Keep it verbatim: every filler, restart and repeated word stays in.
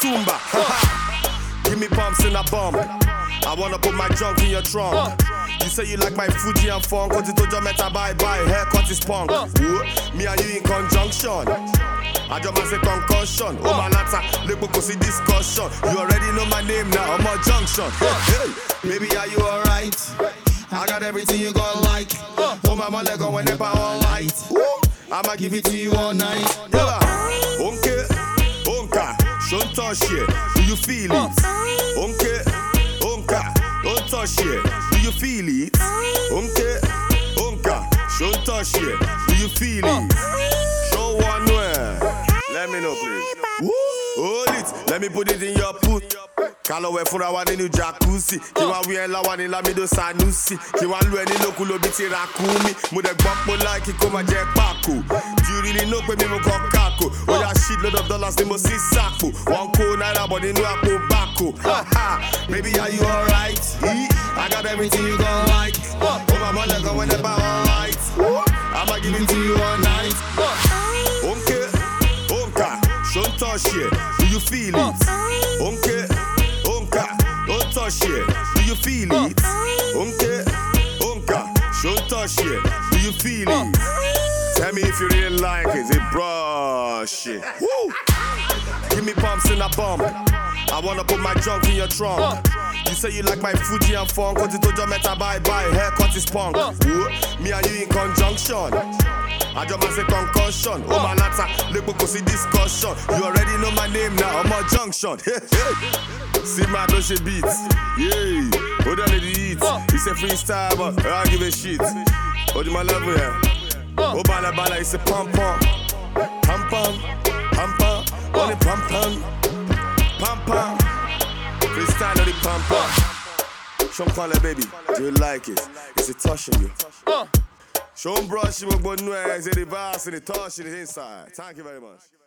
Tumba. Give me pumps in a bum. I wanna put my junk in your trunk. You say you like my Fuji and funk, cause you told your meta bye bye, haircut is punk. Ooh, me and you in conjunction. I just must say concussion. Oh my lata, look we see discussion. You already know my name now, I'm a junction. Hey, baby, are you alright? I got everything you gon' like. Oh my man, go whenever all light. I'ma give it to you all night. Yeah. Okay, onka, don't touch it. Do you feel it? Okay, onka, don't touch it. Do you feel it? Okay, onka, don't touch it. Do you feel it? Show one where. Let me know, please. Woo! Hold it, let me put it in your put. Kalowe fura wa ninu jacuzzi. Kiwa wiye la wa ni la mi do sanusi. Kiwa lue ni loku lo biti rakumi. Mo de gbokpo like ko ma je pako. Do you really know pe mi mo ko kako? Oh yeah, shit load of dollars ni mo si sako. One ko naira but inu apo bako. Ha ha, baby are you alright? I got everything you gon' like. Oh my mother go whenever all right. I'ma give it to you all night. Okay, onka, don't touch it. Do you feel it? Okay. Don't touch it. Do you feel it? Okay, Onka, don't touch it. Do you feel it? Tell me if you really like it. It brush it. Woo! Give me pumps in a bum. I wanna put my junk in your trunk. You say you like my Fuji and funk, cause you told your meta bye bye, haircut is punk. Ooh, me and you in conjunction. I just must say concussion. Oh my lata, look we see discussion. You already know my name now, I'm a junction. See my Doshe beats, yeah. Hold on to the heat. It's a freestyle, but I don't give a shit. Hold my level here. Oh bala bala, it's a pump pump, pump pump, pump pump, only pump pump, pump pump. Freestyle on the pump pump. Show 'em call it baby, do you like it? Is it touching you? Show 'em brush, you will go no, it's a reverse and it touching the inside. Thank you very much.